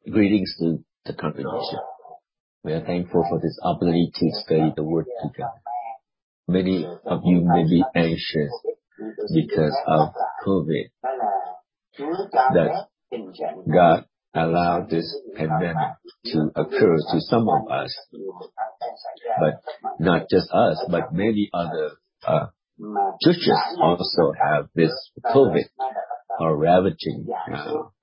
Greetings to the congregation. We are thankful for this opportunity to study the Word together. Many of you may be anxious because of COVID, that God allowed this pandemic to occur to some of us, but not just us, but many other churches also have this COVID are ravaging now.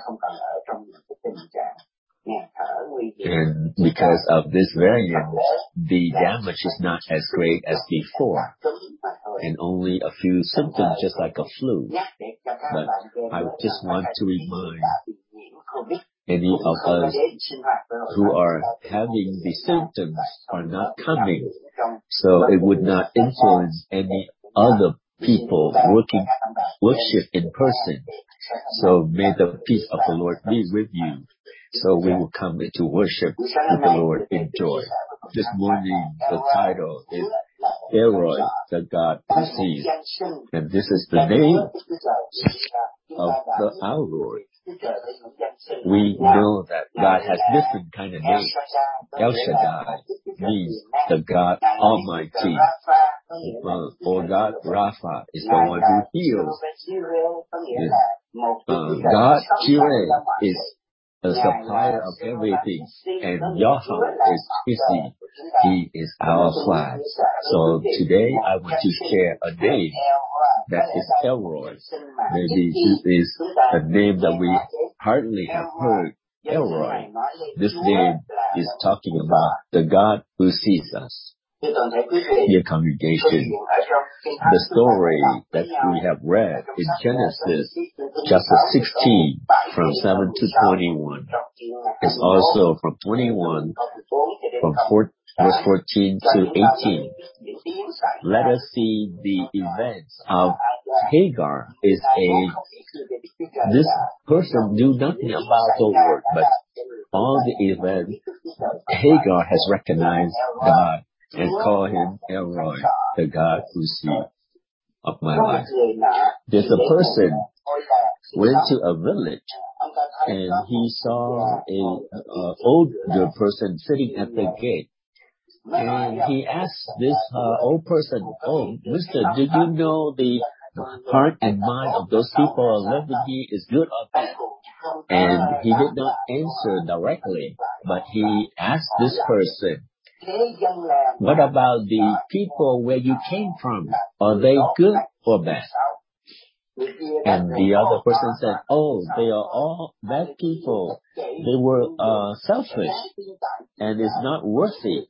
And because of this variant, the damage is not as great as before, and only a few symptoms, just like a flu. But I just want to remind any of us who are having the symptoms are not coming, so it would not influence any other people worship in person. So may the peace of the Lord be with you. So we will come into worship with the Lord in joy. This morning the title is Elroy, the God who sees. And this is the name of our Lord. We know that God has different kind of names. El Shaddai means the God Almighty. Or God Rapha is the one who heals. God Jireh is the supplier of everything, and Yahweh is busy. He is our flag. So today I want to share a name that is Elroy. Maybe this is a name that we hardly have heard. Elroy. This name is talking about the God who sees us. Dear congregation, the story that we have read in Genesis chapter 16 from 7 to 21 is also from 21 from verse 14 to 18. Let us see the events of Hagar. This person knew nothing about the Lord, but all the events, Hagar has recognized God and call him Elroy, the God who sees of my life. There's a person went to a village and he saw a older person sitting at the gate. And he asked this old person, "Oh, mister, did you know the heart and mind of those people living here is good or bad?" And he did not answer directly, but he asked this person, "What about the people where you came from? Are they good or bad?" And the other person said, "Oh, they are all bad people. They were selfish and it's not worthy.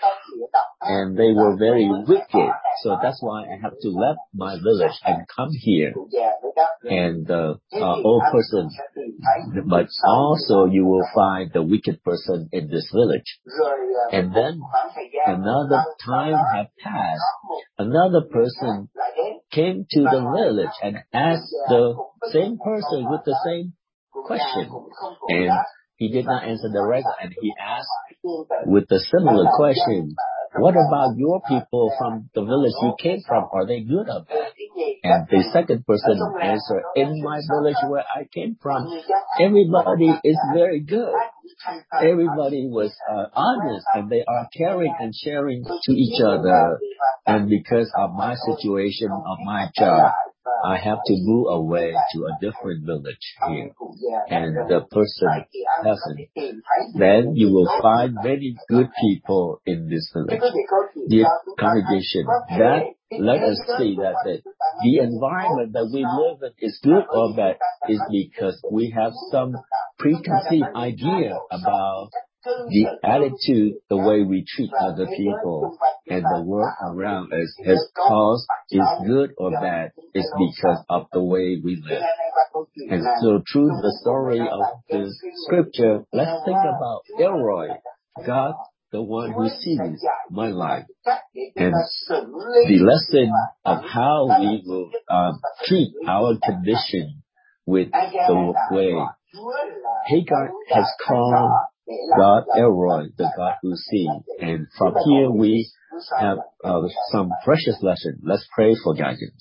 And they were very wicked. So that's why I have to leave my village and come here." And the old person, but also you will find the wicked person in this village. And then another time had passed. Another person came to the village and asked the same person with the same question. And he did not answer directly, and he asked with a similar question, "What about your people from the village you came from? Are they good or bad?" And the second person answered, "In my village where I came from, everybody is very good. Everybody was honest, and they are caring and sharing to each other. And because of my situation, of my job, I have to move away to a different village here." And the person doesn't. Then you will find many good people in this village. Dear congregation, that let us see that the environment that we live in is good or bad is because we have some preconceived idea about the attitude, the way we treat other people, and the world around us has caused is good or bad is because of the way we live. And so through the story of the scripture, let's think about Elroy, God, the one who sees my life, and the lesson of how we will treat our condition with the way Hagar has called God Elroy, the God who sees. And from here we have some precious lesson. Let's pray for guidance.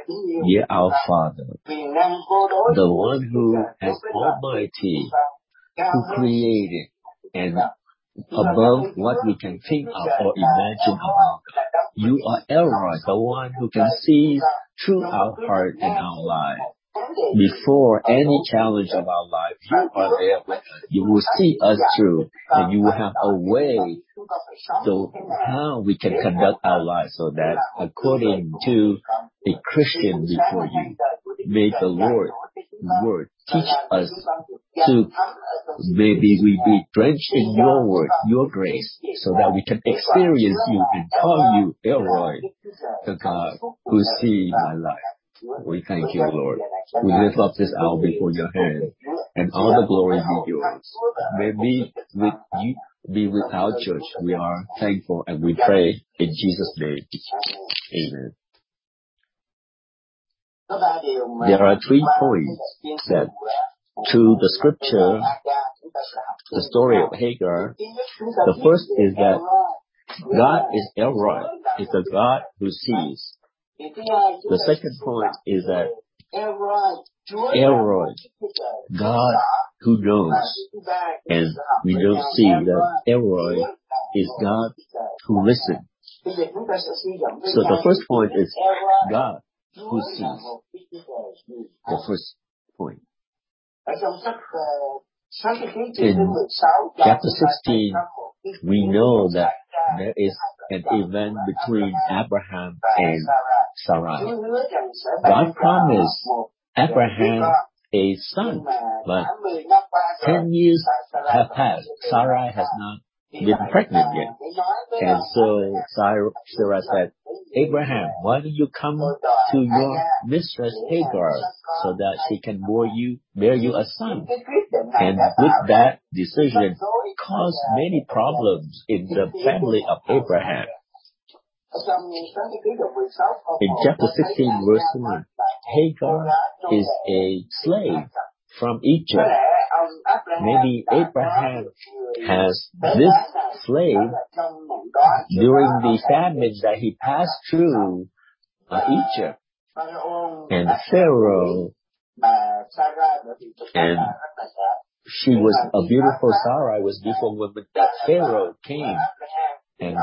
Dear our Father, the one who has Almighty who created and above what we can think of or imagine about God. You are Elroy, the one who can see through our heart and our life. Before any challenge of our life, you are there with us. You will see us through, and you will have a way so how we can conduct our lives so that according to a Christian before you, may the Lord word teach us to maybe we be drenched in your word, your grace, so that we can experience you and call you Elroy, the God who sees my life. We thank you, Lord. We lift up this hour before your hand, and all the glory be yours. May be with you, be with our church. We are thankful and we pray in Jesus' name. Amen. There are 3 points that through the scripture, the story of Hagar. The first is that God is Elroy, is the God who sees. The second point is that Elroy, God who knows. And we don't see that Elroy is God who listens. So the first point is God who sees. The first point. In chapter 16, we know that there is an event between Abraham and Sarai. God promised Abraham a son, but 10 years have passed. Sarai has not been pregnant yet. And so Sarah said, Abraham, why don't you come to your mistress Hagar so that she can bear you a son? And with that decision caused many problems in the family of Abraham. In chapter 16, verse 1, Hagar is a slave from Egypt. Maybe Abraham has this slave during the famine that he passed through Egypt. And Pharaoh, and she was a beautiful Sarai, was beautiful woman that Pharaoh came. And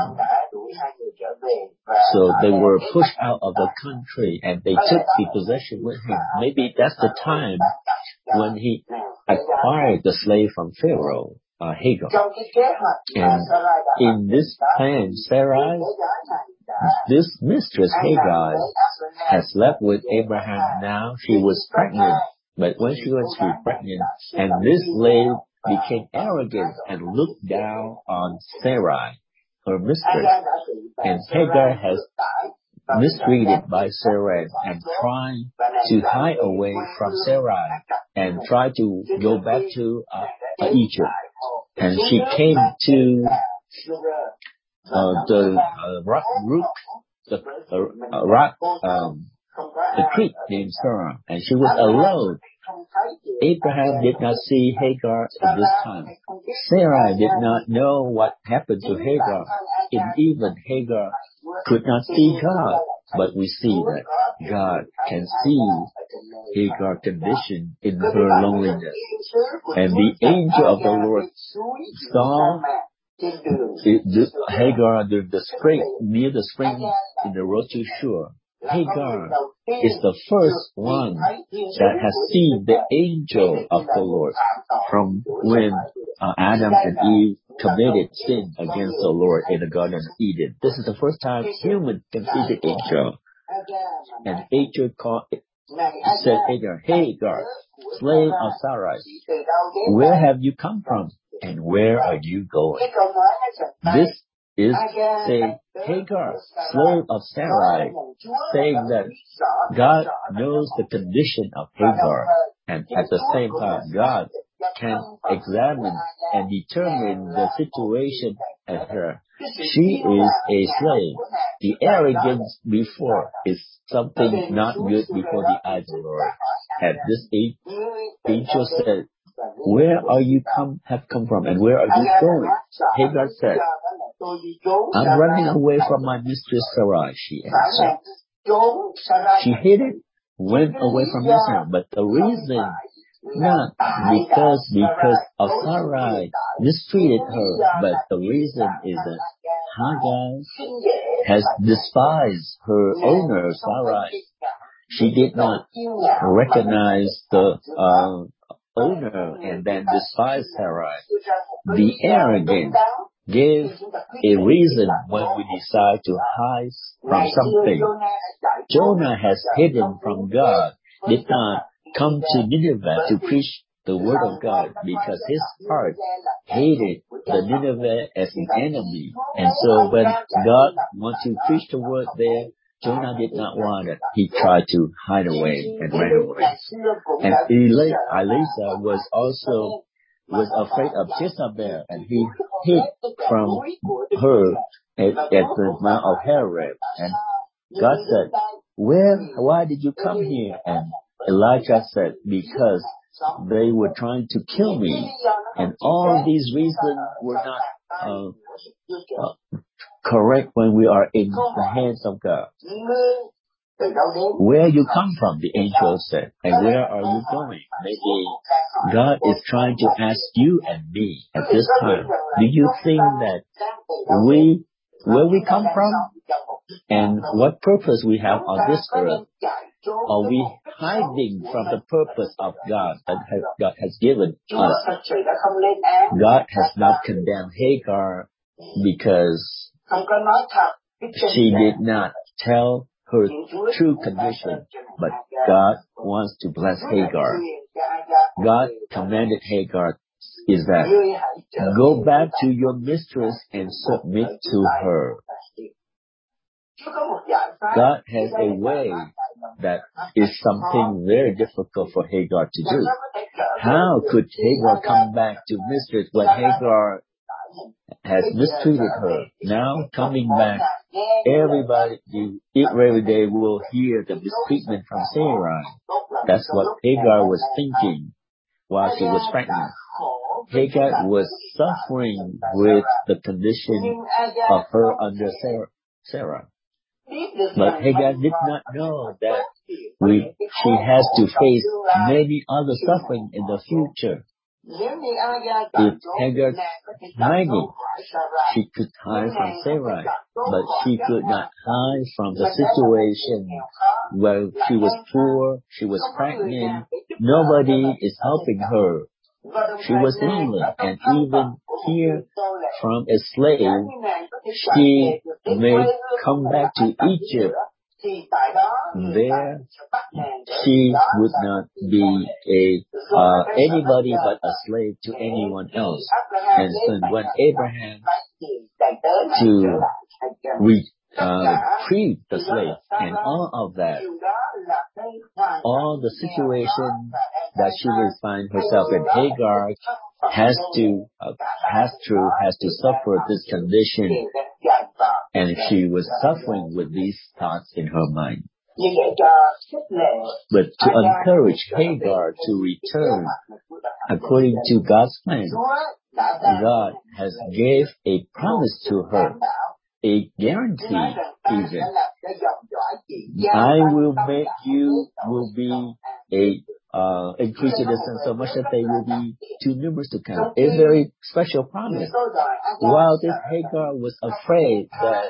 so they were pushed out of the country and they took the possession with him. Maybe that's the time when he acquired the slave from Pharaoh, Hagar. And in this plan, Sarai, this mistress Hagar, has slept with Abraham. Now she was pregnant. But when she was pregnant, and this slave became arrogant and looked down on Sarai, her mistress. And Hagar has mistreated by Sarai and trying to hide away from Sarai and tried to go back to Egypt. And she came to the creek named Sarah, and she was alone. Abraham did not see Hagar at this time. Sarah did not know what happened to Hagar, and even Hagar could not see God. But we see that God can see Hagar's condition in her loneliness. And the angel of the Lord saw Hagar during the spring, near the spring in the road to Shur. Hagar is the first one that has seen the angel of the Lord from when Adam and Eve committed sin against the Lord in the Garden of Eden. This is the first time humans can see the angel. And angel said, Hagar, slave of Sarai, where have you come from and where are you going? This is saying, Hagar, slave of Sarai, saying that God knows the condition of Hagar, and at the same time, God can examine and determine the situation at her. She is a slave. The arrogance before is something not good before the eyes of the Lord. At this angel said, where are you have come from and where are you going? Hagar said, I'm running away from my mistress Sarai, she answered. She hid it, went away from Israel, but the reason Not because of Sarai mistreated her, but the reason is that Hagar has despised her owner Sarai. She did not recognize the owner and then despised Sarai. The arrogant gave a reason when we decide to hide from something. Jonah has hidden from God, did not come to Nineveh to preach the word of God because his heart hated the Nineveh as an enemy. And so when God wanted to preach the word there, Jonah did not want it. He tried to hide away and ran away. And Elisha was afraid of Jezebel, and he hid from her at the Mount of Horeb. And God said, why did you come here? And Elijah said, because they were trying to kill me. And all these reasons were not correct when we are in the hands of God. Where you come from, the angel said, and where are you going? Maybe God is trying to ask you and me at this time, do you think that where we come from and what purpose we have on this earth? Are we hiding from the purpose of God that God has given us? God has not condemned Hagar because she did not tell her true condition, but God wants to bless Hagar. God commanded Hagar is that go back to your mistress and submit to her. God has a way that is something very difficult for Hagar to do. How could Hagar come back to mistress when Hagar has mistreated her? Now coming back, every day will hear the mistreatment from Sarai. That's what Hagar was thinking while she was pregnant. Hagar was suffering with the condition of her under Sarah. But Hagar did not know that she has to face many other suffering in the future. If Hagar hiding, she could hide from Sarai, but she could not hide from the situation where she was poor, she was pregnant, nobody is helping her. She was lonely, and even here from a slave, she may come back to Egypt. There, she would not be anybody but a slave to anyone else. And so when Abraham to free the slave and all of that, all the situation that she will find herself in, Hagar has to suffer this condition, and she was suffering with these thoughts in her mind. But to encourage Hagar to return according to God's plan, God has gave a promise to her, a guarantee even. I will make you will be increase your descendants so much that they will be too numerous to count. A very special promise. While this Hagar was afraid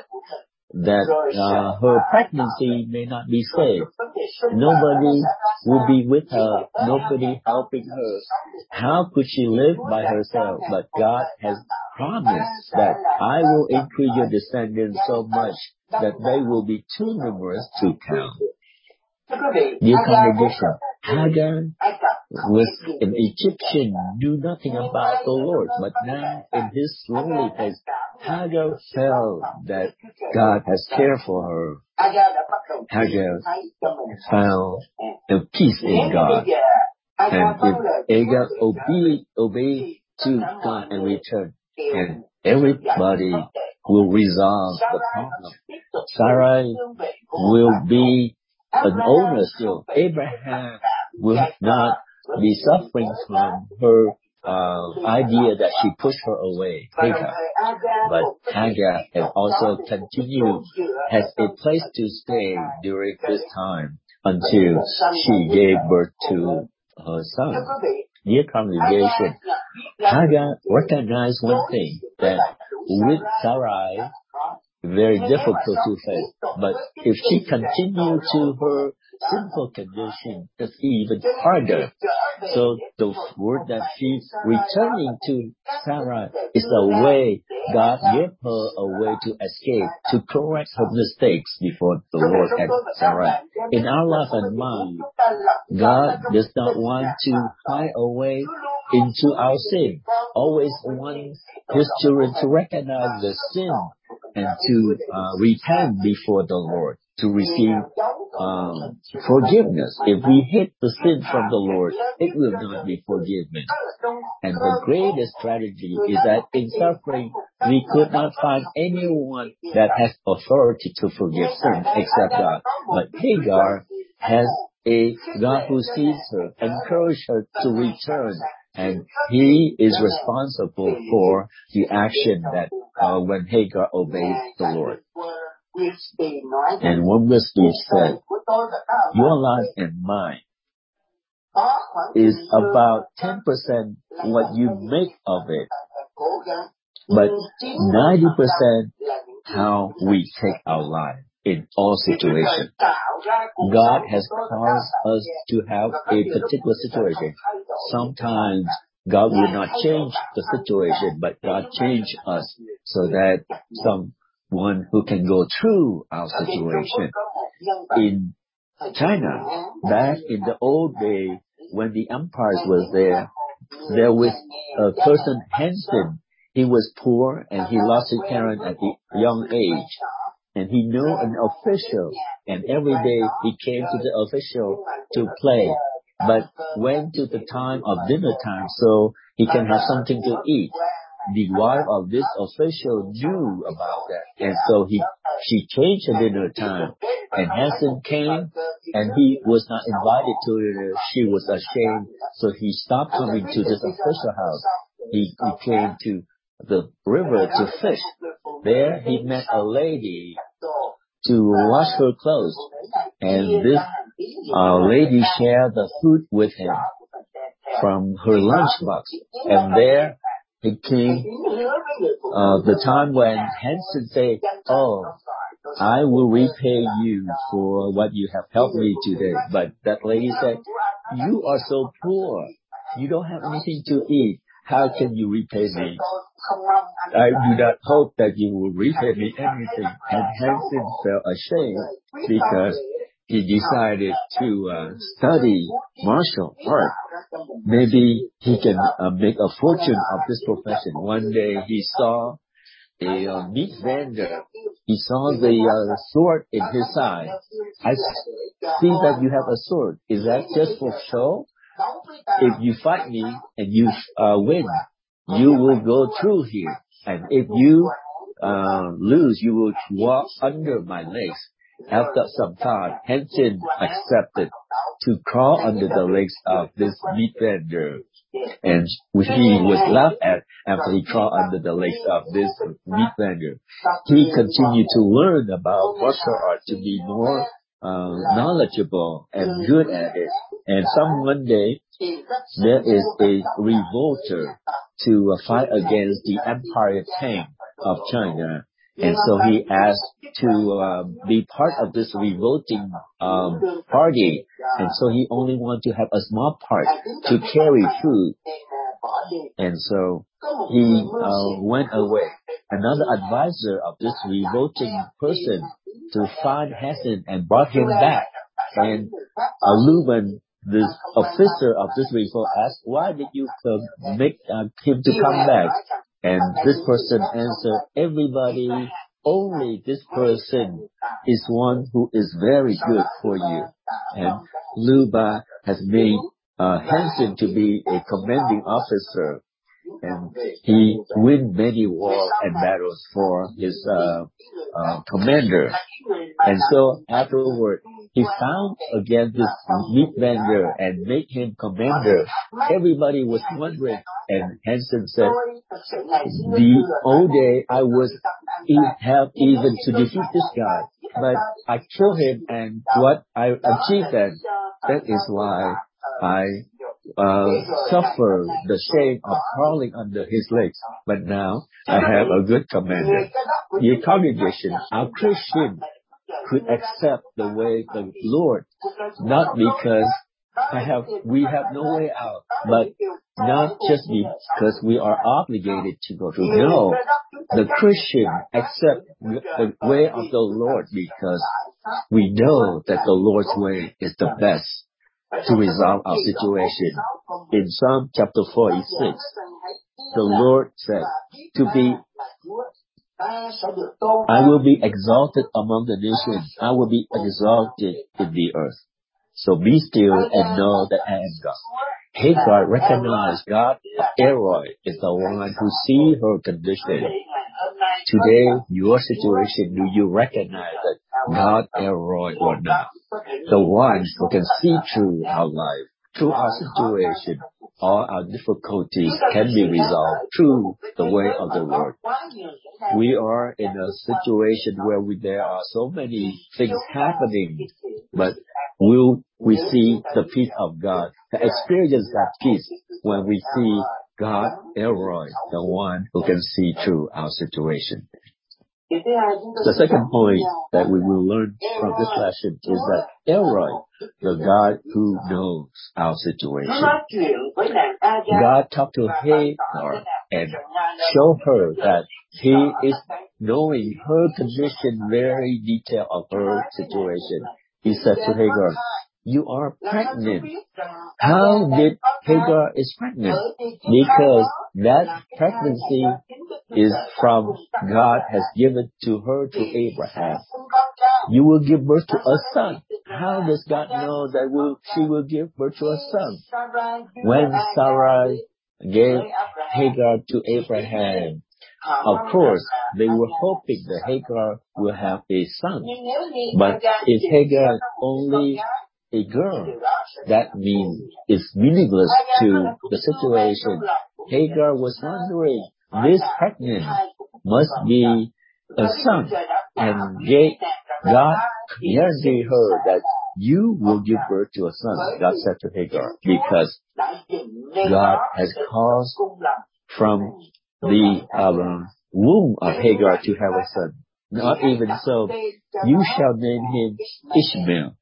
that her pregnancy may not be safe, nobody will be with her, nobody helping her. How could she live by herself? But God has promised that I will increase your descendants so much that they will be too numerous to count. Dear congregation, Hagar was an Egyptian, knew nothing about the Lord, but now in his lonely place, Hagar felt that God has cared for her. Hagar found a peace in God. And if Hagar obeyed to God and returned, and everybody will resolve the problem. Sarai will be an owner still. Abraham will not be suffering from her idea that she pushed her away, Hagar. But Hagar has also continued, has a place to stay during this time until she gave birth to her son. Dear congregation, Hagar recognized one thing, that with Sarai, very difficult to face. But if she continued to her sinful condition, it's even harder. So the word that she's returning to Sarah is a way God gave her a way to escape, to correct her mistakes before the Lord and Sarah. In our life and mine, God does not want to hide away into our sin. Always wants His children to recognize the sin and to repent before the Lord, to receive forgiveness. If we hate the sin from the Lord, it will not be forgiven. And the greatest tragedy is that in suffering, we could not find anyone that has authority to forgive sin except God. But Hagar has a God who sees her, encourages her to return, and He is responsible for the action that when Hagar obeys the Lord. And one Wesley said, your life and mine is about 10% what you make of it, but 90% how we take our life in all situations. God has caused us to have a particular situation. Sometimes God will not change the situation, but God changed us so that someone who can go through our situation. In China, back in the old day, when the empires was there was a person, Hansen. He was poor and he lost his parents at a young age. And he knew an official, and every day he came to the official to play. But when to the time of dinner time, so he can have something to eat. The wife of this official knew about that, and so she changed the dinner time. And Hansen came, and he was not invited to it. She was ashamed, so he stopped coming to this official house. He came to the river to fish. There he met a lady to wash her clothes, and this lady shared the food with him from her lunchbox. And there it came the time when Hansen said, "Oh, I will repay you for what you have helped me today." But that lady said, "You are so poor. You don't have anything to eat. How can you repay me? I do not hope that you will repay me anything." And Hansen felt ashamed because he decided to study martial art. Maybe he can make a fortune of this profession. One day he saw a meat vendor. He saw the sword in his side. "I see that you have a sword. Is that just for show? If you fight me and you win, you will go through here. And if you lose, you will walk under my legs." After some time, Hansen accepted to crawl under the legs of this meat vendor. And he was laughed at after he crawled under the legs of this meat vendor. He continued to learn about martial art to be more knowledgeable and good at it. And one day, there is a revolter to fight against the Empire Tang of China. And so he asked to be part of this revolting party. And so he only wanted to have a small part to carry food. And so he went away. Another advisor of this revolting person to find Hansen and brought him back. And Leuven, this officer of this revolt, asked, "Why did you make him to come back?" And this person answered, "Everybody, only this person is one who is very good for you." And Luba has made Hansen to be a commanding officer, and he win many wars and battles for his commander. And so afterward, he found again this meat vendor and made him commander. Everybody was wondering, and Hansen said, "The old day I was have even to defeat this guy, but I killed him, and what I achieved then, that is why I suffer the shame of crawling under his legs. But now I have a good commander. The congregation, our Christian, could accept the way of the Lord, not because we have no way out, but not just because we are obligated to go through. No, the Christian accept the way of the Lord because we know that the Lord's way is the best to resolve our situation. In Psalm chapter 46, the Lord said, I will be exalted among the nations. I will be exalted in the earth. So be still and know that I am God. Hagar recognized God. Elroy is the one who sees her condition. Today, your situation, do you recognize that God, Elroy, or not? The one who can see through our life, through our situation, all our difficulties can be resolved through the way of the Lord. We are in a situation where there are so many things happening, but will we see the peace of God, experience that peace when we see God, Elroy, the one who can see through our situation. The second point that we will learn from this lesson is that Elroy, the God who knows our situation. God talked to Hagar and showed her that He is knowing her condition, very detail of her situation. He said to Hagar, you are pregnant. How did Hagar is pregnant? Because that pregnancy is from God has given to her to Abraham. You will give birth to a son. How does God know that she will give birth to a son? When Sarah gave Hagar to Abraham, of course, they were hoping that Hagar will have a son. But if Hagar only a girl, that means it's meaningless to the situation. Hagar was wondering, this pregnant must be a son. And God guaranteed her that you will give birth to a son. God said to Hagar, because God has caused from the womb of Hagar to have a son. Not even so, you shall name him Ishmael.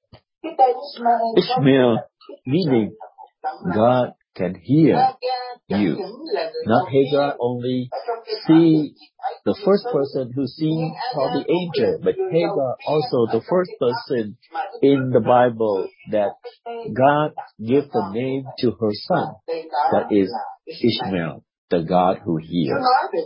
Ishmael, meaning God can hear you. Not Hagar only see the first person who seen from the angel, but Hagar also the first person in the Bible that God gave the name to her son. That is Ishmael, the God who hears.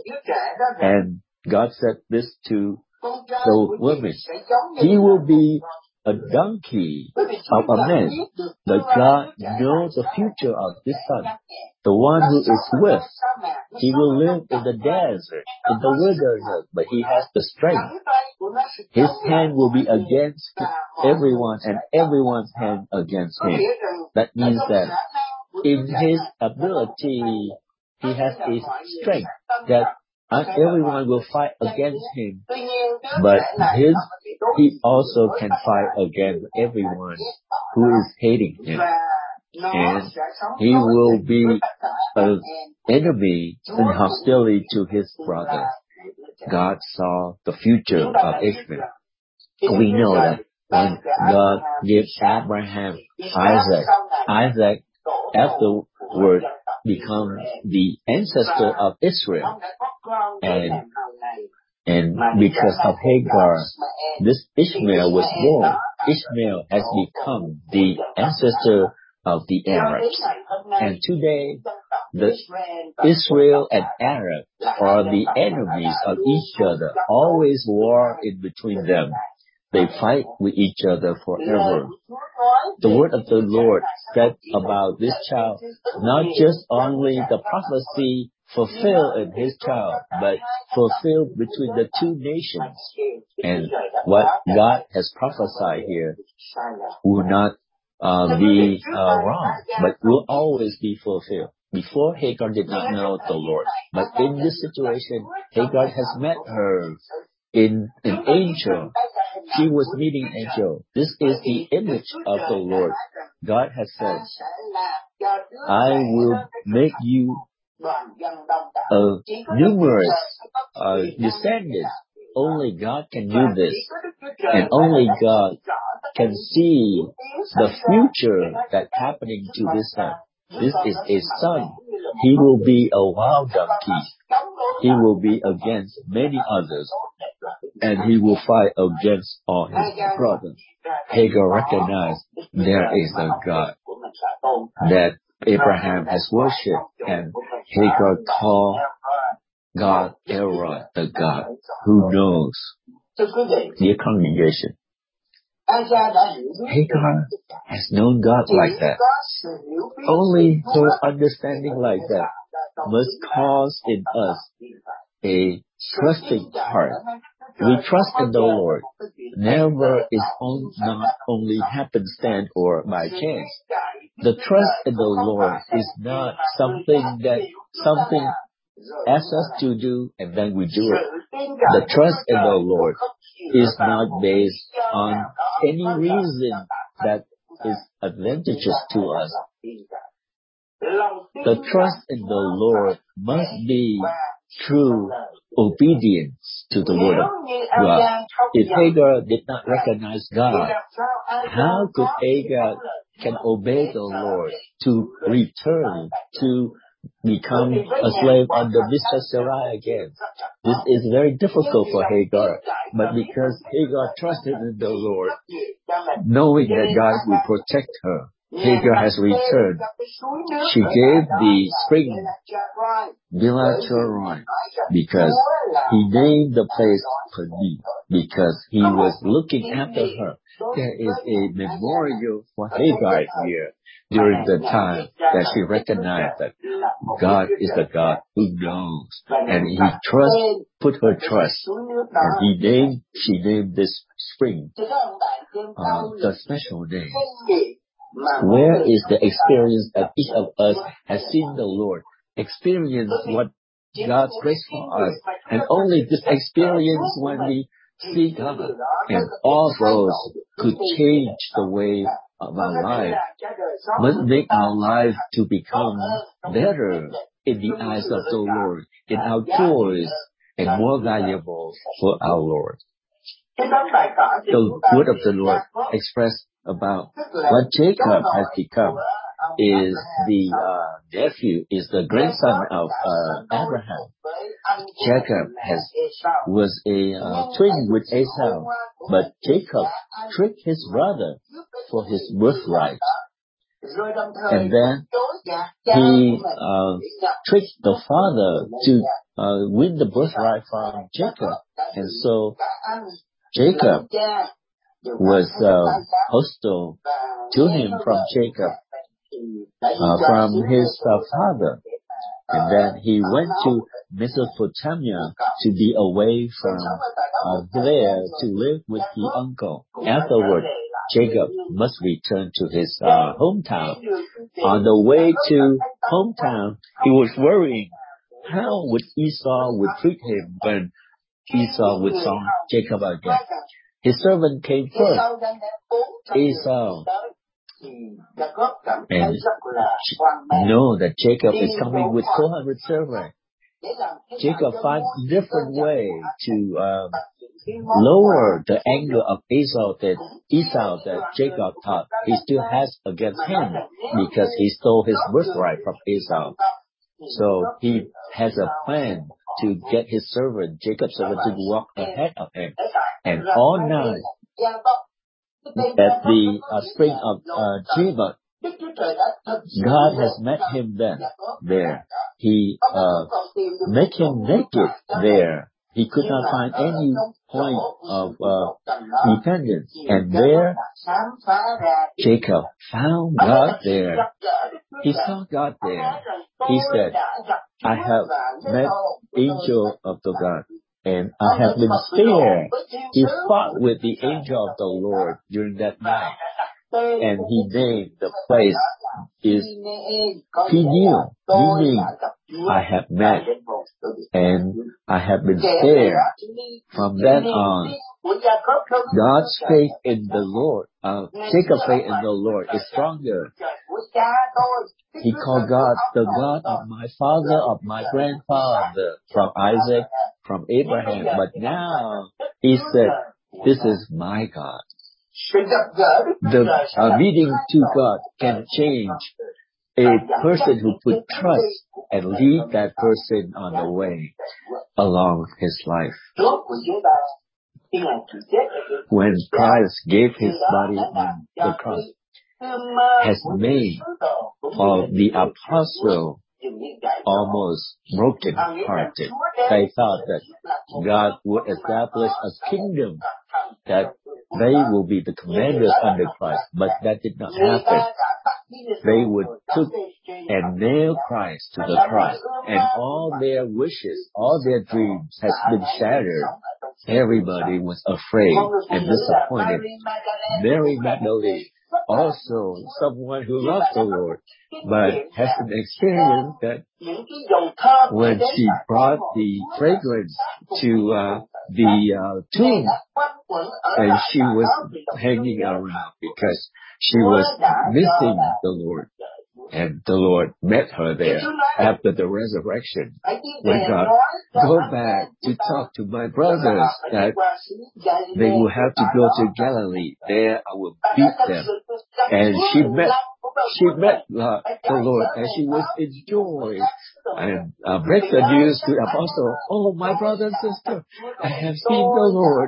And God said this to the woman, he will be a donkey of a man. But God knows the future of this son, the one who is with. He will live in the desert, in the wilderness, but he has the strength. His hand will be against everyone and everyone's hand against him. That means that in his ability, he has a strength that everyone will fight against him, but he also can fight against everyone who is hating him. And he will be an enemy and hostility to his brother. God saw the future of Ishmael. We know that when God gives Abraham Isaac afterward becomes the ancestor of Israel. And because of Hagar, this Ishmael was born. Ishmael has become the ancestor of the Arabs. And today, Israel and Arab are the enemies of each other, always war in between them. They fight with each other forever. The word of the Lord said about this child, not just only the prophecy fulfilled in his child, but fulfilled between the two nations. And what God has prophesied here will not be wrong, but will always be fulfilled. Before, Hagar did not know the Lord, but in this situation, Hagar has met her in an angel. She was meeting an angel. This is the image of the Lord. God has said, I will make you numerous descendants. Only God can do this. And only God can see the future that's happening to this son. This is a son. He will be a wild donkey. He will be against many others. And he will fight against all his brothers. Hagar recognized there is a God that Abraham has worshipped. And Hagar called God Elroy, the God who knows. Dear congregation, Hagar has known God like that. Only her understanding like that must cause in us a trusting heart. We trust in the Lord. Never is not only happenstance or by chance. The trust in the Lord is not something asks us to do and then we do it. The trust in the Lord is not based on any reason that is advantageous to us. The trust in the Lord must be through obedience to the word of God. If Hagar did not recognize God, how could Hagar can obey the Lord to return to become a slave under Mr. Sarai again? This is very difficult for Hagar. But because Hagar trusted in the Lord, knowing that God will protect her, Hagar has returned. She gave the spring Bilateron because he named the place Peni because he was looking after her. There is a memorial for Hagar here during the time that she recognized that God is the God who knows, and put her trust, and she named this spring the special name. Where is the experience that each of us has seen the Lord, experience what God's grace for us, and only this experience when we see God, and all those could change the way of our life, must make our life to become better in the eyes of the Lord, in our joys, and more valuable for our Lord. The word of the Lord expressed about what Jacob has become is the grandson of Abraham. Jacob was a twin with Esau, but Jacob tricked his brother for his birthright. And then he tricked the father to win the birthright from Jacob. And so Jacob was hostile to him from his father. And then he went to Mesopotamia to be away from there to live with the uncle. Afterward, Jacob must return to his hometown. On the way to hometown, he was worrying how Esau would treat him when Esau would saw Jacob again. His servant came first, Esau, and know that Jacob is coming with 400 servants. Jacob found a different way to lower the anger of Esau that Jacob thought he still has against him because he stole his birthright from Esau. So he has a plan to get his servant, Jacob's servant, to walk ahead of him. And all night, at the spring of Jabbok, God has met him there. He made him naked there. He could not find any point of dependence. And there, Jacob found God there. He saw God there. He said, I have met angel of the God, and I have been spared. He fought with the angel of the Lord during that night. And he named the place is Peniel, meaning I have met and I have been spared. From then on, God's faith in the Lord, Jacob's faith in the Lord is stronger. He called God the God of my father, of my grandfather, from Isaac, from Abraham. But now he said, this is my God. The meeting to God can change a person who put trust and lead that person on the way along his life. When Christ gave his body on the cross, has made of the apostle almost broken hearted. They thought that God would establish a kingdom, that they will be the commanders under Christ, but that did not happen. They would took and nail Christ to the cross, and all their wishes, all their dreams has been shattered. Everybody was afraid and disappointed. Mary Magdalene, also someone who loved the Lord, but has an experience that when she brought the fragrance to the tomb, and she was hanging around because she was missing the Lord. And the Lord met her there after the resurrection. When God, go back to talk to my brothers that they will have to go to Galilee. There I will beat them. And she met the Lord, and she was in joy. And break the news to the apostle. Oh, my brother and sister, I have seen the Lord.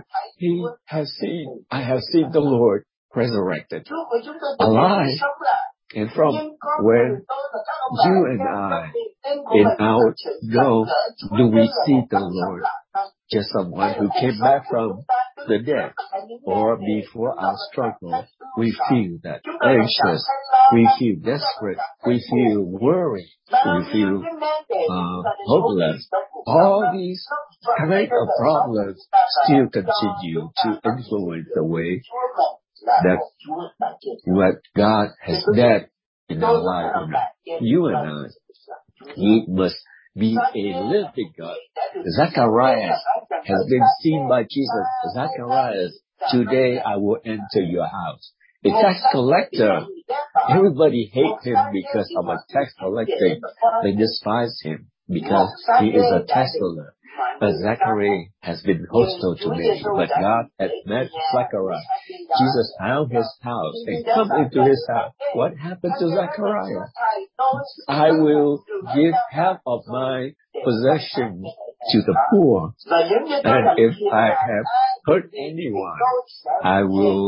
I have seen the Lord resurrected, alive. And from when you and I, in our do we see the Lord? Just someone who came back from the dead, or before our struggle, we feel that anxious, we feel desperate, we feel worried, we feel hopeless. All these kind of problems still continue to influence the way that what God has done in our life. You and I, He must be a living God. Zacharias has been seen by Jesus. Zacharias, today I will enter your house. A tax collector. Everybody hates him because of a tax collector. They despise him because he is a tax collector. But Zachariah has been hostile to me. But God has met Zachariah. Jesus found his house and come into his house. What happened to Zachariah? I will give half of my possession to the poor. And if I have hurt anyone, I will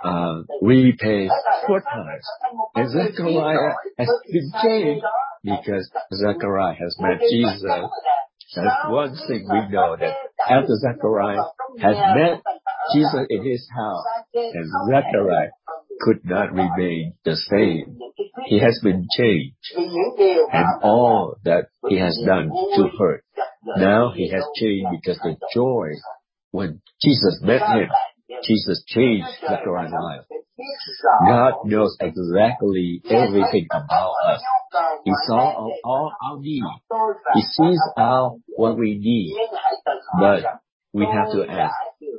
repay 4 times. And Zechariah has been changed because Zechariah has met Jesus. That's one thing we know, that after Zechariah has met Jesus in his house, and Zechariah could not remain the same. He has been changed, and all that he has done to hurt. Now he has changed because the joy when Jesus met him, Jesus changed Zechariah's life. God knows exactly everything about us. He saw all our needs. He sees what we need. But we have to ask,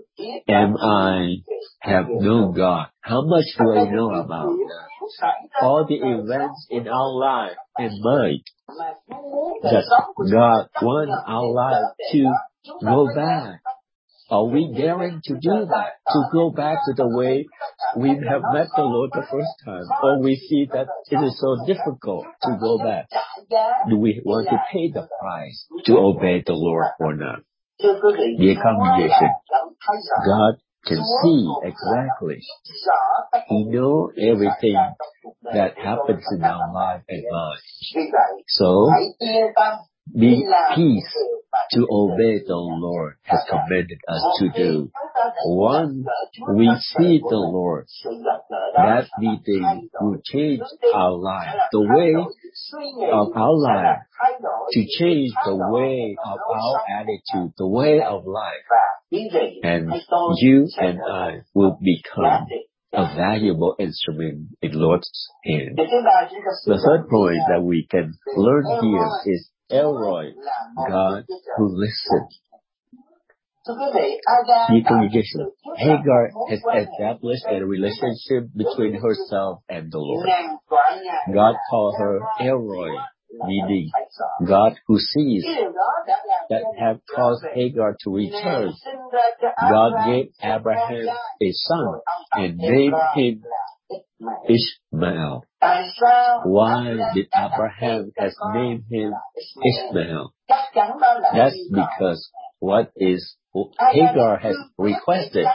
have known God? How much do I know about God? All the events in our life and mine, that God wants our life to go back. Are we daring to do that? To go back to the way we have met the Lord the first time? Or we see that it is so difficult to go back? Do we want to pay the price to obey the Lord or not? Dear congregation, God can see exactly. He knows everything that happens in our life and mind. So, be peace to obey the Lord has commanded us to do. Once we see the Lord, that meeting will change our life, the way of our life, to change the way of our attitude, the way of life. And you and I will become a valuable instrument in Lord's hand. The third point that we can learn here is Elroy, God who listens. The congregation, Hagar has established a relationship between herself and the Lord. God called her Elroy, meaning God who sees, that have caused Hagar to return. God gave Abraham a son and named him Ishmael. Why did Abraham has named him Ishmael? That's because what is Hagar has requested.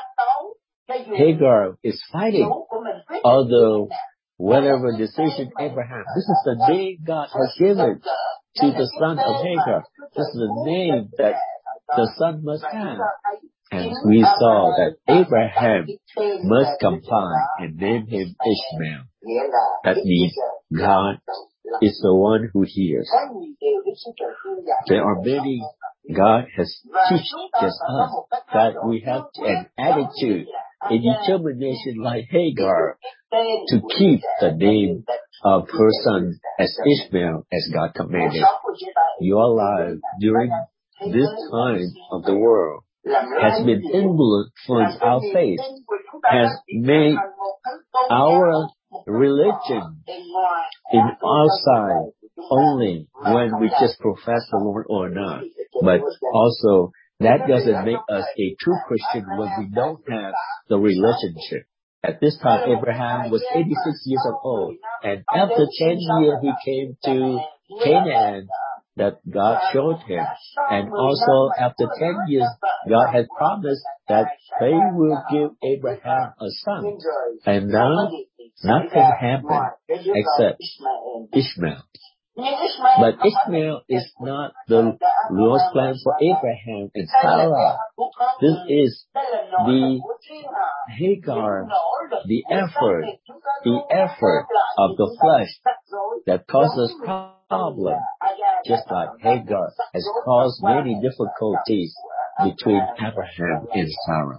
Hagar is fighting, although whatever decision Abraham, this is the name God has given to the son of Hagar. This is the name that the son must have. And we saw that Abraham must comply and name him Ishmael. That means God is the one who hears. There are many, God has taught us that we have an attitude, a determination like Hagar to keep the name of her son as Ishmael as God commanded. Your life during this time of the world has been influenced our faith, has made our religion in outside only when we just profess the Lord or not. But also, that doesn't make us a true Christian when we don't have the relationship. At this time, Abraham was 86 years old, and after 10 years he came to Canaan that God showed him. And also, after 10 years, God had promised that they will give Abraham a son. And now, nothing happened except Ishmael. But Ishmael is not the Lord's plan for Abraham and Sarah. This is the Hagar, the effort of the flesh that causes problem. Just like Hagar has caused many difficulties between Abraham and Sarah.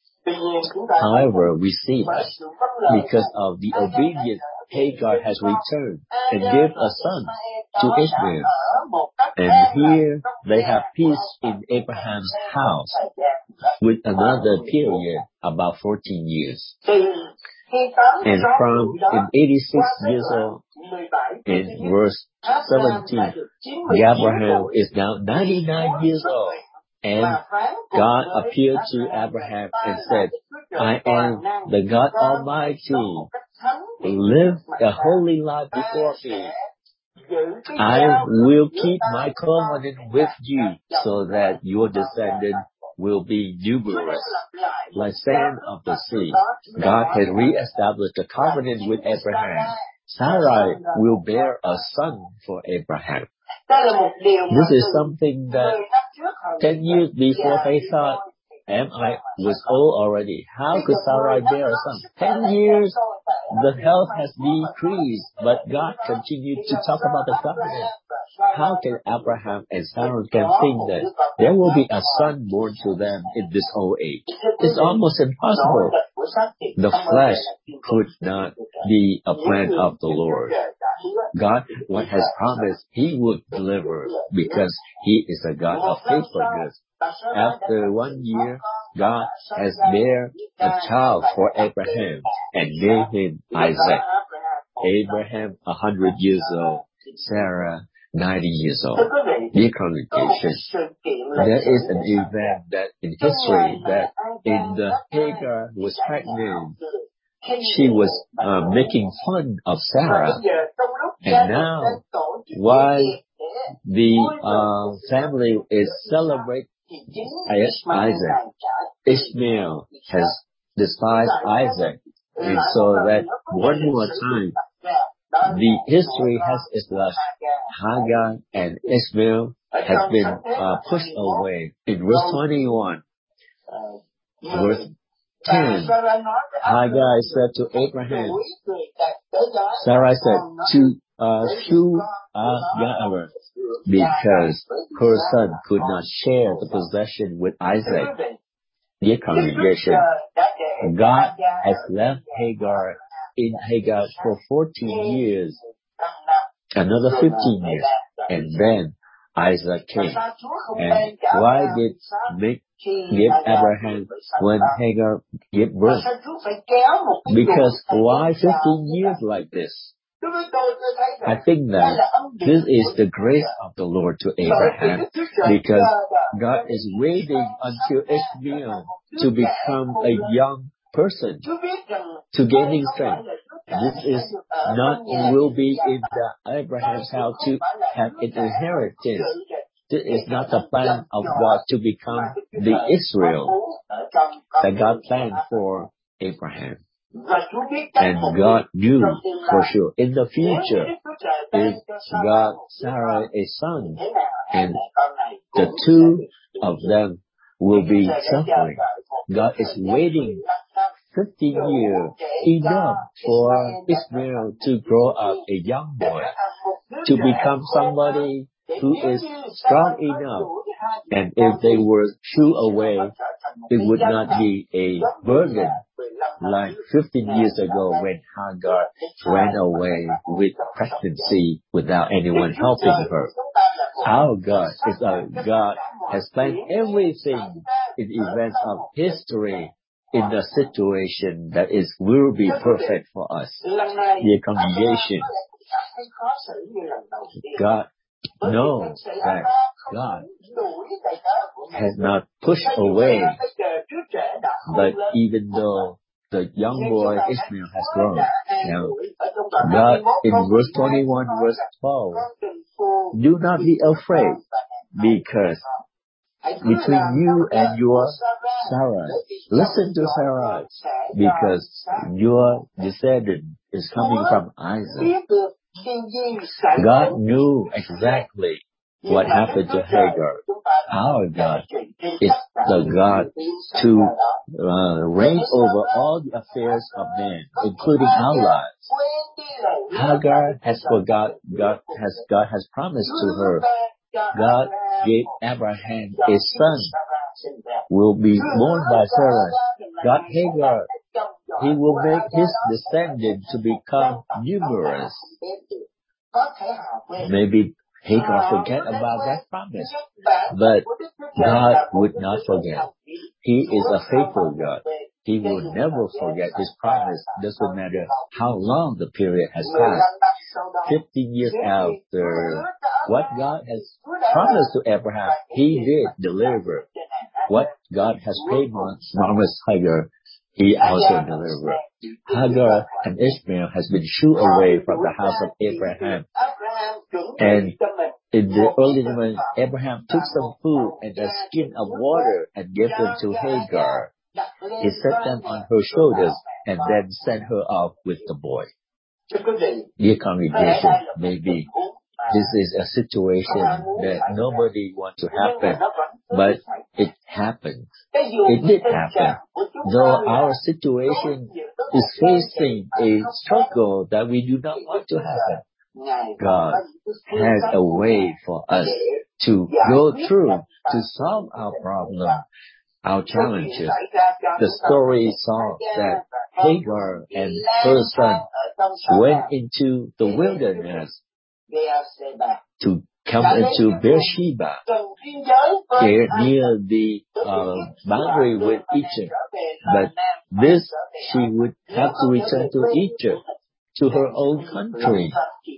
However, we see because of the obedience, Hagar has returned and gave a son to Ishmael. And here they have peace in Abraham's house with another period, about 14 years. And from 86 years old, in verse 17, Abraham is now 99 years old. And God appeared to Abraham and said, I am the God Almighty. Live a holy life before me. I will keep my covenant with you so that your descendants will be numerous, like sand of the sea. God had reestablished the covenant with Abraham. Sarai will bear a son for Abraham. This is something that 10 years before they thought, I was old already. How could Sarai bear a son? 10 years, the health has decreased, but God continued to talk about the covenant. How can Abraham and Sarah can think that there will be a son born to them in this old age? It's almost impossible. The flesh could not be a plan of the Lord. God, what has promised, He would deliver because He is a God of faithfulness. After 1 year, God has bare a child for Abraham and named him Isaac. Abraham 100 years old, Sarah 90 years old. Dear congregation, there is an event that in history that in the Hagar was pregnant, she was making fun of Sarah. And now, while the family is celebrating Isaac, Ishmael has despised Isaac. And so that one more time, the history has established Hagar and Ishmael has been pushed away. In verse 21, verse 10, Hagar said to Abraham, Sarah said to Hagar, because her son could not share the possession with Isaac. Dear congregation, God has left Hagar in Hagar for 14 years, another 15 years, and then Isaac came. And why did give Abraham when Hagar gave birth? Because why 15 years like this? I think that this is the grace of the Lord to Abraham, because God is waiting until Ishmael to become a young person, to gaining strength. This is not will be in the Abraham's house to have an inheritance. This is not the plan of God to become the Israel that God planned for Abraham. And God knew for sure in the future if God Sarah a son, and the two of them will be suffering. God is waiting 15 years, enough for Ishmael to grow up a young boy, to become somebody who is strong enough. And if they were shoo away, it would not be a burden like 15 years ago when Hagar ran away with pregnancy without anyone helping her. Our God is a God has planned everything in events of history in the situation that will be perfect for us. Dear congregation, God knows that God has not pushed away, but even though the young boy Ishmael has grown, now God in verse 21, verse 12, do not be afraid, because between you and your Sarah, listen to Sarah, because your descendant is coming from Isaac. God knew exactly what happened to Hagar. Our God is the God to reign over all the affairs of man, including our lives. Hagar has forgot God has promised to her. God gave Abraham a son, will be born by Sarah. God Hagar, He will make his descendants to become numerous. Maybe Hagar forget about that promise, but God would not forget. He is a faithful God. He will never forget His promise. Doesn't matter how long the period has passed. 15 years after what God has promised to Abraham, He did deliver. What God has promised Hagar, He also delivered. Hagar and Ishmael has been shooed away from the house of Abraham. And in the early moment, Abraham took some food and a skin of water and gave them to Hagar. He set them on her shoulders and then sent her off with the boy. Dear congregation, maybe this is a situation that nobody wants to happen, but it happened. It did happen. Though our situation is facing a struggle that we do not want to happen, God has a way for us to go through, to solve our problem, our challenges. The story saw that Hagar and her son went into the wilderness to come into Beersheba, near the boundary with Egypt. But this, she would have to return to Egypt, to her own country,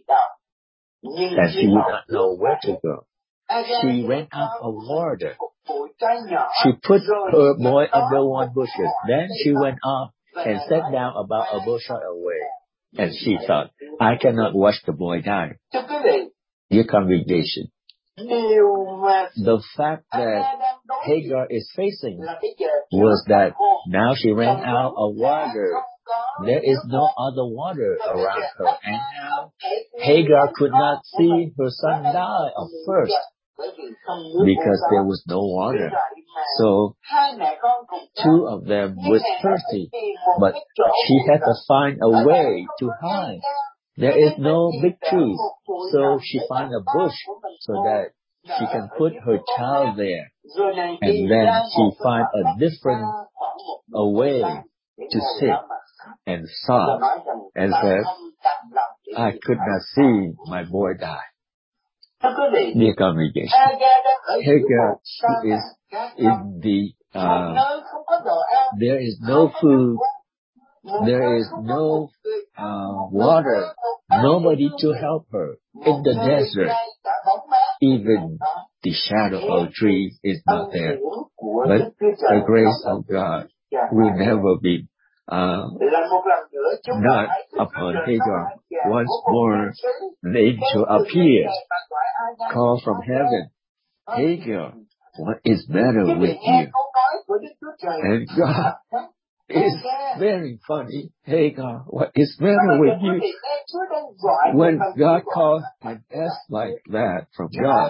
and she would not know where to go. She ran out of water. She put her boy under one bushel. Then she went up and sat down about a bushel away. And she thought, I cannot watch the boy die. Dear congregation, the fact that Hagar is facing was that now she ran out of water. There is no other water around her. And now Hagar could not see her son die at first because there was no water. So two of them were thirsty, but she had to find a way to hide. There is no big trees, so she found a bush so that she can put her child there. And then she find a different way to sit and sob and said, I could not see my boy die. Dear congregation, Hagar is in the, there is no food, there is no water, nobody to help her in the desert. Even the shadow of a tree is not there. But the grace of God will never be not upon Hagar. Once more, the angel appears, call from heaven, Hagar, what is matter with you? And God is very funny. Hagar, what is matter with you? When God calls and asks like that from God,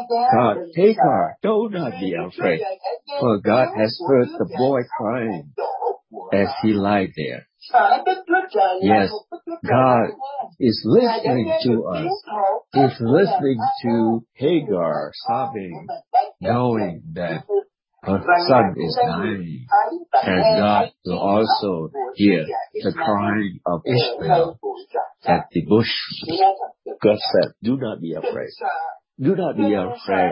Hagar, do not be afraid, for God has heard the boy crying as he lied there. Yes, God is listening to us. He's listening to Hagar sobbing, knowing that her son is dying. And God will also hear the crying of Ishmael at the bush. God said, do not be afraid. Do not be afraid.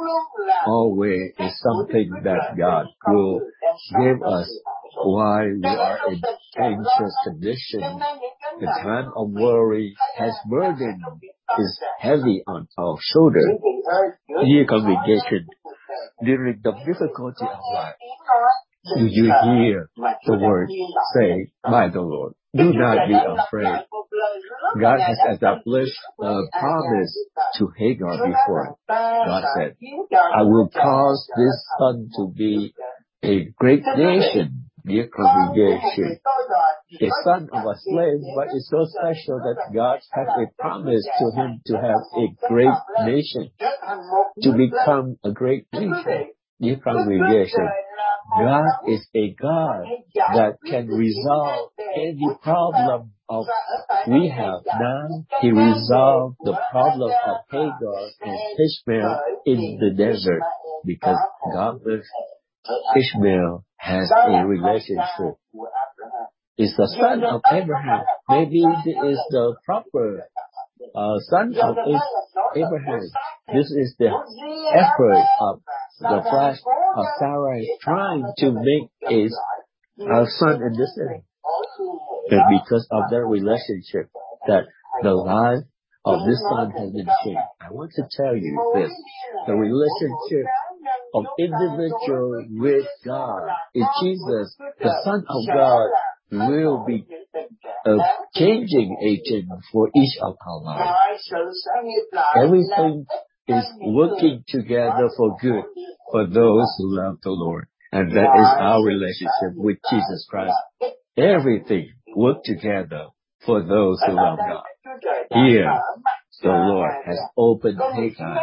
Always is something that God will give us while we are in anxious condition. The time of worry has burden, is heavy on our shoulder. Dear congregation, during the difficulty of life, do you hear the word say by the Lord, do not be afraid. God has established a promise to Hagar before. God said, I will cause this son to be a great nation. Dear congregation, a son of a slave, but it's so special that God has a promise to him to have a great nation, to become a great nation. Dear congregation, God is a God that can resolve any problem of we have now. He resolved the problem of Hagar and Ishmael in the desert because God with Ishmael has a relationship. Is the son of Abraham. Maybe it is the proper son of Abraham. This is the effort of the flesh of Sarah trying to make a son in this city. And because of their relationship, that the life of this son has been changed. I want to tell you this. The relationship of individual with God in Jesus, the Son of God, will be a changing agent for each of our lives. Everything is working together for good for those who love the Lord. And that is our relationship with Jesus Christ. Everything works together for those who love God. Here, the Lord has opened Hagar.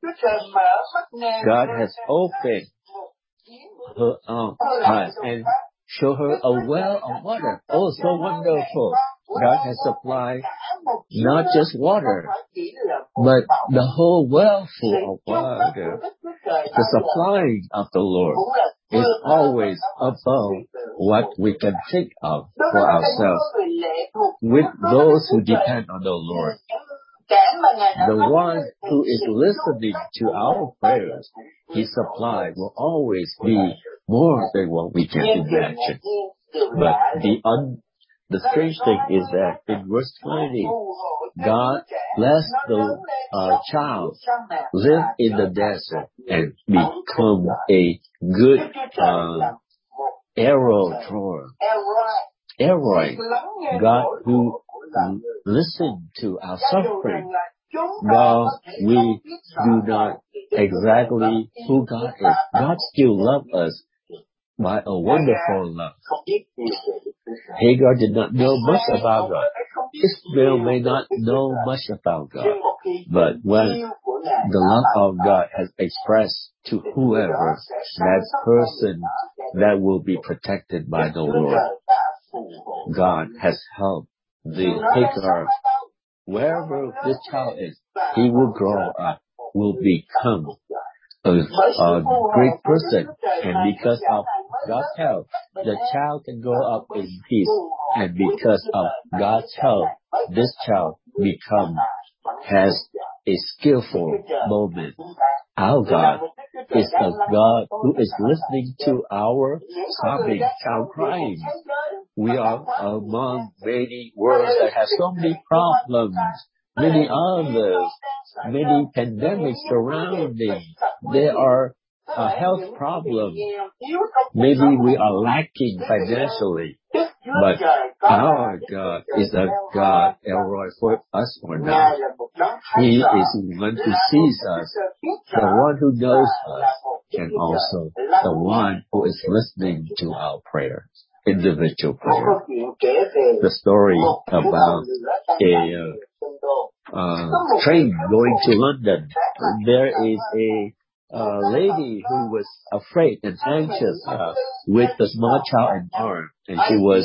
God has opened her eyes and show her a well of water. Oh, so wonderful. God has supplied not just water, but the whole well full of water. The supplying of the Lord is always above what we can think of for ourselves. With those who depend on the Lord, the one who is listening to our prayers, His supply will always be more than what we can imagine. But the strange thing is that in verse 20, God blessed the child live in the desert and become a good arrow thrower. God who listened to our suffering. God, we do not exactly who God is. God still loves us by a wonderful love. Hagar did not know much about God. Ishmael may not know much about God. But when the love of God has expressed to whoever, that person that will be protected by the Lord. God has helped the Hagar. Wherever this child is, he will grow up, will become a great person. And because of God's help, the child can grow up in peace. And because of God's help, this child has a skillful moment. Our God is a God who is listening to our sobbing, our crying. We are among many worlds that have so many problems, many others, many pandemics surrounding. There are health problems. Maybe we are lacking financially. But our God is a God, Elroy, for us or not. He is the one who sees us, the one who knows us, and also the one who is listening to our prayers, individual prayers. The story about a train going to London. There is a lady who was afraid and anxious with the small child in arm, and she was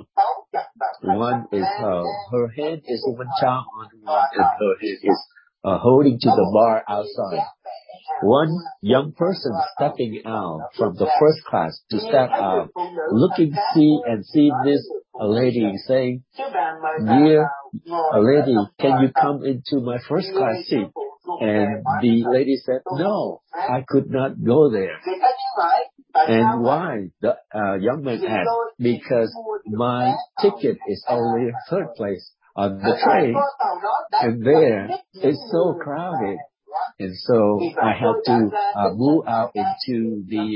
her hand is one child on one, and her hand is holding to the bar outside. One young person stepping out from the first class to step out, looking see this lady saying, "Dear lady, can you come into my first class seat?" And the lady said, "No, I could not go there." And why? The young man asked, "Because my ticket is only third place on the train, and there it's so crowded. And so I have to move out into the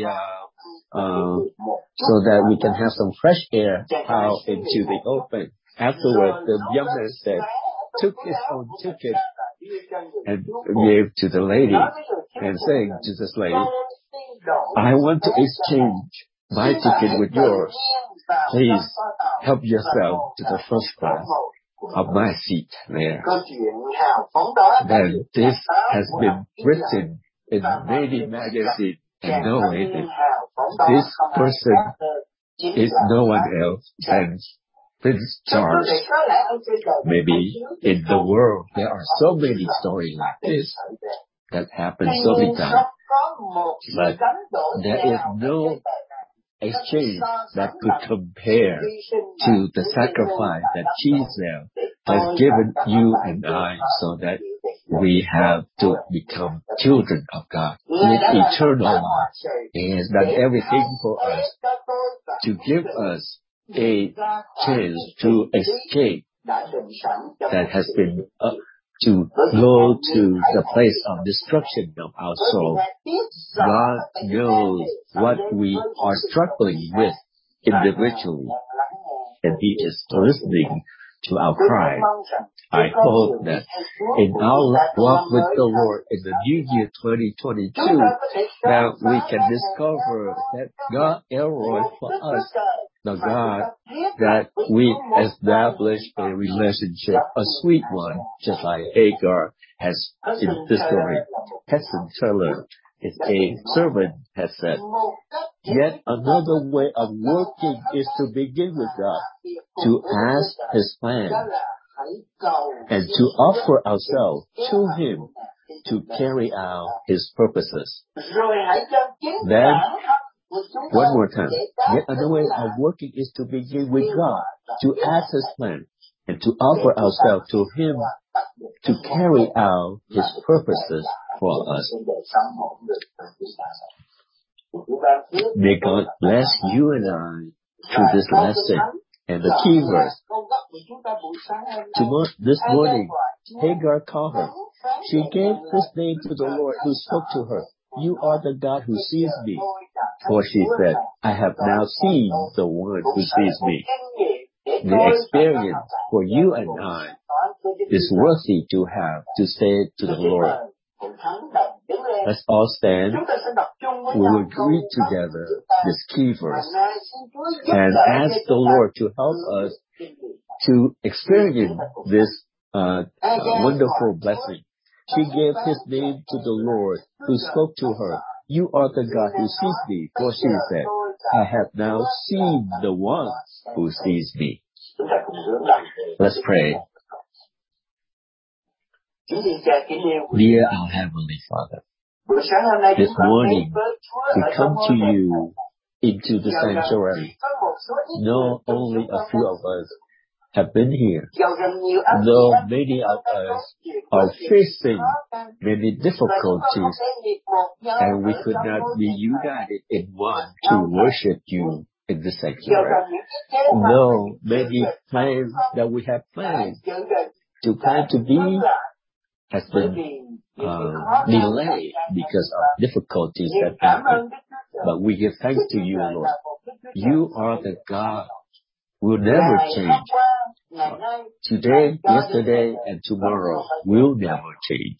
so that we can have some fresh air out into the open." Afterwards, the young man took his own ticket and gave to the lady and saying to this lady, "I want to exchange my ticket with yours. Please help yourself to the first class of my seat there." Then this has been written in many magazines and narrated. This person is no one else than Prince Charles. Maybe in the world there are so many stories like this that happen so many times, but there is no exchange that could compare to the sacrifice that Jesus has given you and I, so that we have to become children of God with eternal life. He has done everything for us to give us a chance to escape that has been to go to the place of destruction of our soul. God knows what we are struggling with individually, and He is listening to our cry. I hope that in our walk with the Lord in the new year 2022, that we can discover that God Elroy for us, the God that we establish a relationship, a sweet one, just like Hagar has in this story. Hudson Taylor is a servant has said, "Yet another way of working is to begin with God, to ask His plan, and to offer ourselves to Him to carry out His purposes." Then, one more time. Yet another way of working is to begin with God, to ask His plan, and to offer ourselves to Him to carry out His purposes for us. May God bless you and I through this lesson and the key verse. This morning, Hagar called her. She gave this name to the Lord who spoke to her. "You are the God who sees me." For she said, "I have now seen the one who sees me." The experience for you and I is worthy to have to say to the Lord. Let's all stand. We will read together this key verse and ask the Lord to help us to experience this wonderful blessing. She gave His name to the Lord who spoke to her. "You are the God who sees me." For she said, "I have now seen the one who sees me." Let's pray. Dear our Heavenly Father, this morning we come to you into the sanctuary. Know only a few of us have been here. Though many of us are facing many difficulties, and we could not be united in one to worship you in the sanctuary. Though many plans that we have planned to be has been delayed because of difficulties that happen. But we give thanks to you, Lord. You are the God who will never change. Today, yesterday, and tomorrow will never change.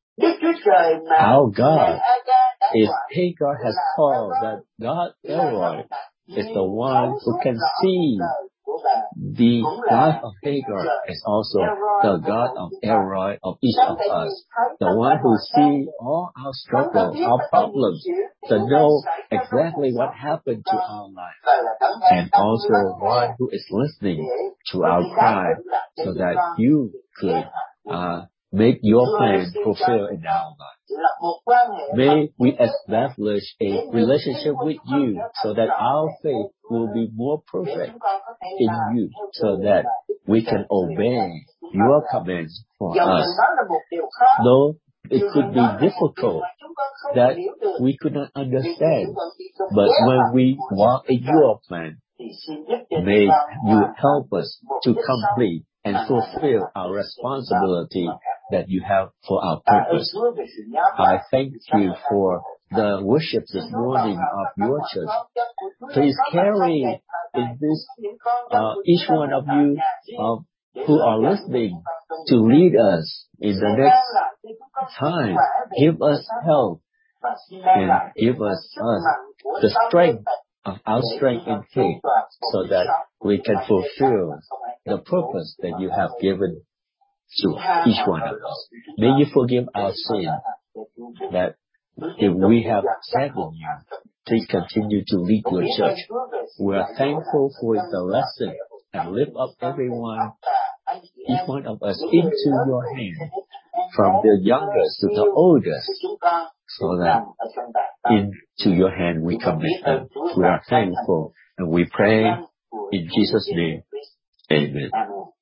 Our God is Hagar has called that God Elroy is the one who can see. The God of Hagar is also the God of Elroy of each of us. The one who sees all our struggles, our problems, to know exactly what happened to our life. And also one who is listening to our cry so that you could make your plan fulfill in our life. May we establish a relationship with you so that our faith will be more perfect in you so that we can obey your commands for us. Though it could be difficult that we could not understand, but when we walk in your plan, may you help us to complete and fulfill our responsibility that you have for our purpose. I thank you for the worship this morning of your church. Please carry in this each one of you who are listening to lead us in the next time. Give us help and give us the strength of our strength in faith so that we can fulfill the purpose that you have given to each one of us. May you forgive our sin that if we have sinned in you, please continue to lead your church. We are thankful for the lesson and lift up everyone, each one of us into your hand, from the youngest to the oldest, so that into your hand we commit them. We are thankful and we pray in Jesus' name. Amen.